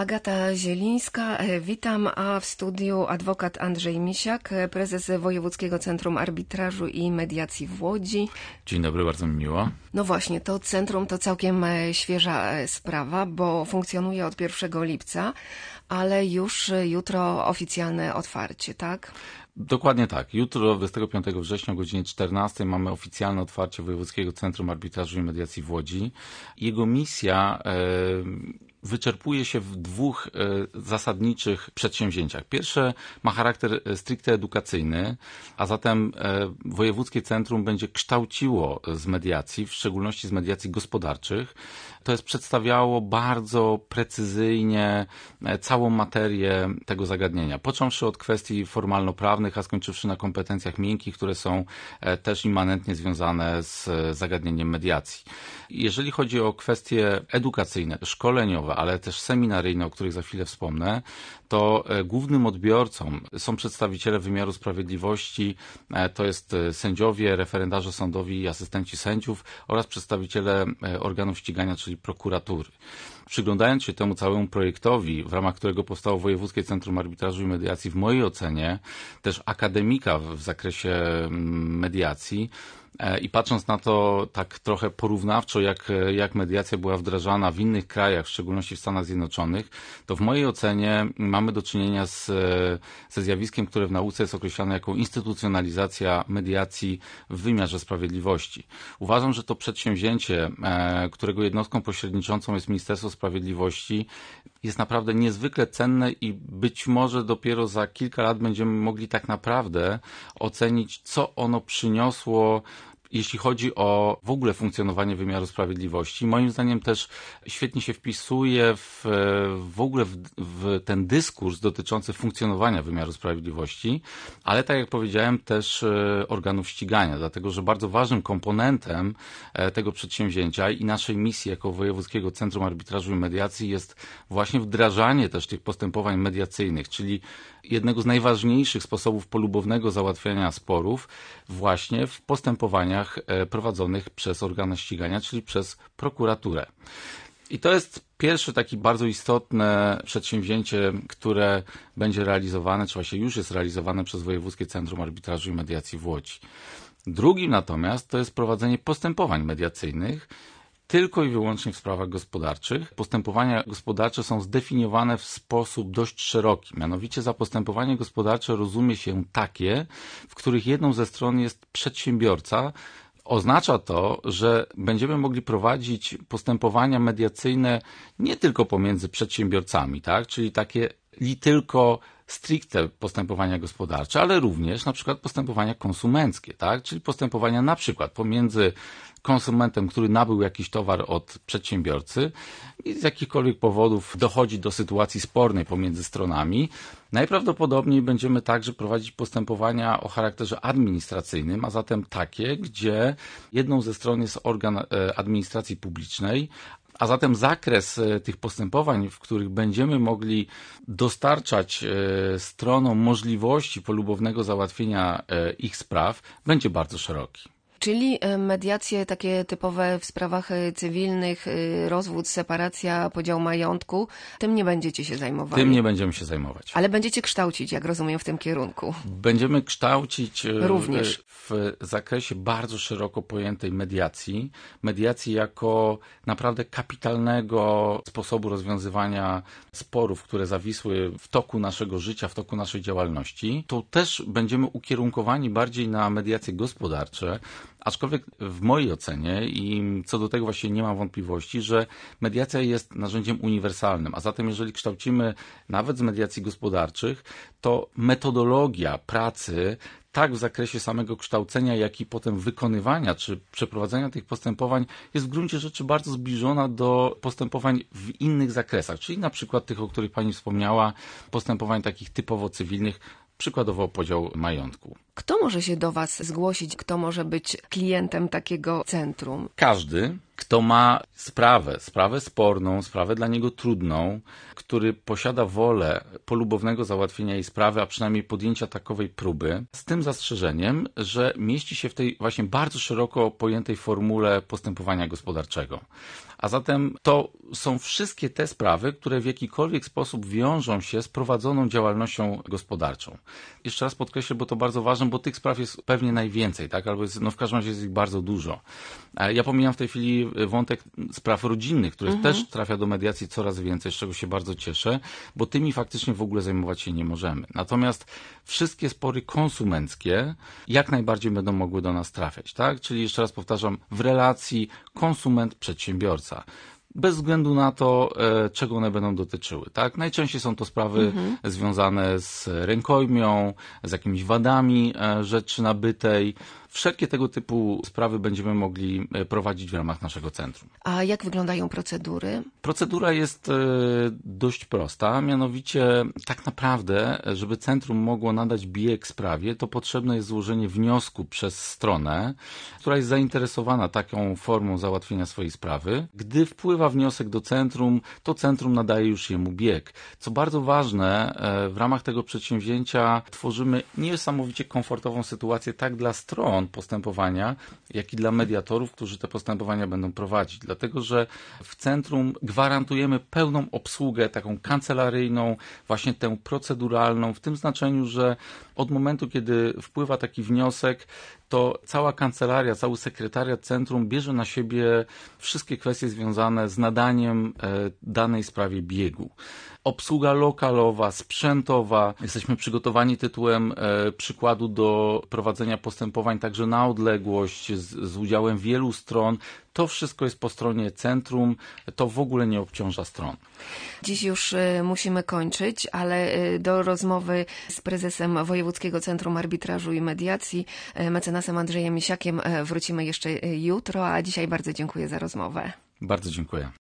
Agata Zielińska, witam, a w studiu adwokat Andrzej Misiak, prezes Wojewódzkiego Centrum Arbitrażu i Mediacji w Łodzi. Dzień dobry, bardzo mi miło. No właśnie, to centrum to całkiem świeża sprawa, bo funkcjonuje od 1 lipca, ale już jutro oficjalne otwarcie, tak? Dokładnie tak. Jutro, 25 września o godzinie 14 mamy oficjalne otwarcie Wojewódzkiego Centrum Arbitrażu i Mediacji w Łodzi. Jego misja wyczerpuje się w dwóch zasadniczych przedsięwzięciach. Pierwsze ma charakter stricte edukacyjny, a zatem Wojewódzkie Centrum będzie kształciło z mediacji, w szczególności z mediacji gospodarczych. To jest przedstawiało bardzo precyzyjnie całą materię tego zagadnienia, począwszy od kwestii formalno-prawnych, a skończywszy na kompetencjach miękkich, które są też immanentnie związane z zagadnieniem mediacji. Jeżeli chodzi o kwestie edukacyjne, szkoleniowe, ale też seminaryjne, o których za chwilę wspomnę, to głównym odbiorcą są przedstawiciele wymiaru sprawiedliwości, to jest sędziowie, referendarze sądowi i asystenci sędziów oraz przedstawiciele organów ścigania, czyli prokuratury. Przyglądając się temu całemu projektowi, w ramach którego powstało Wojewódzkie Centrum Arbitrażu i Mediacji, w mojej ocenie też akademika w zakresie mediacji, i patrząc na to tak trochę porównawczo, jak mediacja była wdrażana w innych krajach, w szczególności w Stanach Zjednoczonych, to w mojej ocenie mamy do czynienia ze zjawiskiem, które w nauce jest określane jako instytucjonalizacja mediacji w wymiarze sprawiedliwości. Uważam, że to przedsięwzięcie, którego jednostką pośredniczącą jest Ministerstwo Sprawiedliwości, jest naprawdę niezwykle cenne i być może dopiero za kilka lat będziemy mogli tak naprawdę ocenić, co ono przyniosło, jeśli chodzi o w ogóle funkcjonowanie wymiaru sprawiedliwości. Moim zdaniem też świetnie się wpisuje w ogóle w ten dyskurs dotyczący funkcjonowania wymiaru sprawiedliwości, ale tak jak powiedziałem też organów ścigania, dlatego że bardzo ważnym komponentem tego przedsięwzięcia i naszej misji jako Wojewódzkiego Centrum Arbitrażu i Mediacji jest właśnie wdrażanie też tych postępowań mediacyjnych, czyli jednego z najważniejszych sposobów polubownego załatwiania sporów właśnie w postępowaniach prowadzonych przez organy ścigania, czyli przez prokuraturę. I to jest pierwsze takie bardzo istotne przedsięwzięcie, które będzie realizowane, czy właśnie już jest realizowane przez Wojewódzkie Centrum Arbitrażu i Mediacji w Łodzi. Drugim natomiast to jest prowadzenie postępowań mediacyjnych tylko i wyłącznie w sprawach gospodarczych. Postępowania gospodarcze są zdefiniowane w sposób dość szeroki. Mianowicie za postępowanie gospodarcze rozumie się takie, w których jedną ze stron jest przedsiębiorca. Oznacza to, że będziemy mogli prowadzić postępowania mediacyjne nie tylko pomiędzy przedsiębiorcami, tak? Czyli takie tylko stricte postępowania gospodarcze, ale również na przykład postępowania konsumenckie, tak? Czyli postępowania na przykład pomiędzy konsumentem, który nabył jakiś towar od przedsiębiorcy i z jakichkolwiek powodów dochodzi do sytuacji spornej pomiędzy stronami. Najprawdopodobniej będziemy także prowadzić postępowania o charakterze administracyjnym, a zatem takie, gdzie jedną ze stron jest organ administracji publicznej, a zatem zakres tych postępowań, w których będziemy mogli dostarczać stronom możliwości polubownego załatwienia ich spraw, będzie bardzo szeroki. Czyli mediacje takie typowe w sprawach cywilnych, rozwód, separacja, podział majątku, tym nie będziecie się zajmowali? Tym nie będziemy się zajmować. Ale będziecie kształcić, jak rozumiem, w tym kierunku. Będziemy kształcić również w zakresie bardzo szeroko pojętej mediacji. Mediacji jako naprawdę kapitalnego sposobu rozwiązywania sporów, które zawisły w toku naszego życia, w toku naszej działalności. Tu też będziemy ukierunkowani bardziej na mediacje gospodarcze, aczkolwiek w mojej ocenie i co do tego właśnie nie mam wątpliwości, że mediacja jest narzędziem uniwersalnym, a zatem jeżeli kształcimy nawet z mediacji gospodarczych, to metodologia pracy tak w zakresie samego kształcenia, jak i potem wykonywania czy przeprowadzenia tych postępowań jest w gruncie rzeczy bardzo zbliżona do postępowań w innych zakresach, czyli na przykład tych, o których Pani wspomniała, postępowań takich typowo cywilnych, przykładowo podział majątku. Kto może się do Was zgłosić? Kto może być klientem takiego centrum? Każdy, kto ma sprawę sporną, sprawę dla niego trudną, który posiada wolę polubownego załatwienia jej sprawy, a przynajmniej podjęcia takowej próby, z tym zastrzeżeniem, że mieści się w tej właśnie bardzo szeroko pojętej formule postępowania gospodarczego. A zatem to są wszystkie te sprawy, które w jakikolwiek sposób wiążą się z prowadzoną działalnością gospodarczą. Jeszcze raz podkreślę, bo to bardzo ważne, bo tych spraw jest pewnie najwięcej, tak? Albo jest, w każdym razie jest ich bardzo dużo. Ja pomijam w tej chwili wątek spraw rodzinnych, które też trafia do mediacji coraz więcej, z czego się bardzo cieszę, bo tymi faktycznie w ogóle zajmować się nie możemy. Natomiast wszystkie spory konsumenckie jak najbardziej będą mogły do nas trafiać, tak? Czyli jeszcze raz powtarzam, w relacji konsument-przedsiębiorca. Bez względu na to, czego one będą dotyczyły. Tak? Najczęściej są to sprawy związane z rękojmią, z jakimiś wadami rzeczy nabytej. Wszelkie tego typu sprawy będziemy mogli prowadzić w ramach naszego centrum. A jak wyglądają procedury? Procedura jest dość prosta, mianowicie tak naprawdę, żeby centrum mogło nadać bieg sprawie, to potrzebne jest złożenie wniosku przez stronę, która jest zainteresowana taką formą załatwienia swojej sprawy. Gdy wpływa wniosek do centrum, to centrum nadaje już jemu bieg. Co bardzo ważne, w ramach tego przedsięwzięcia tworzymy niesamowicie komfortową sytuację tak dla stron postępowania, jak i dla mediatorów, którzy te postępowania będą prowadzić. Dlatego, że w centrum gwarantujemy pełną obsługę taką kancelaryjną, właśnie tę proceduralną, w tym znaczeniu, że od momentu, kiedy wpływa taki wniosek, to cała kancelaria, cały sekretariat centrum bierze na siebie wszystkie kwestie związane z nadaniem danej sprawie biegu. Obsługa lokalowa, sprzętowa. Jesteśmy przygotowani tytułem przykładu do prowadzenia postępowań także na odległość z udziałem wielu stron. To wszystko jest po stronie centrum, to w ogóle nie obciąża stron. Dziś już musimy kończyć, ale do rozmowy z prezesem Wojewódzkiego Centrum Arbitrażu i Mediacji, mecenasem Andrzejem Misiakiem, wrócimy jeszcze jutro, a dzisiaj bardzo dziękuję za rozmowę. Bardzo dziękuję.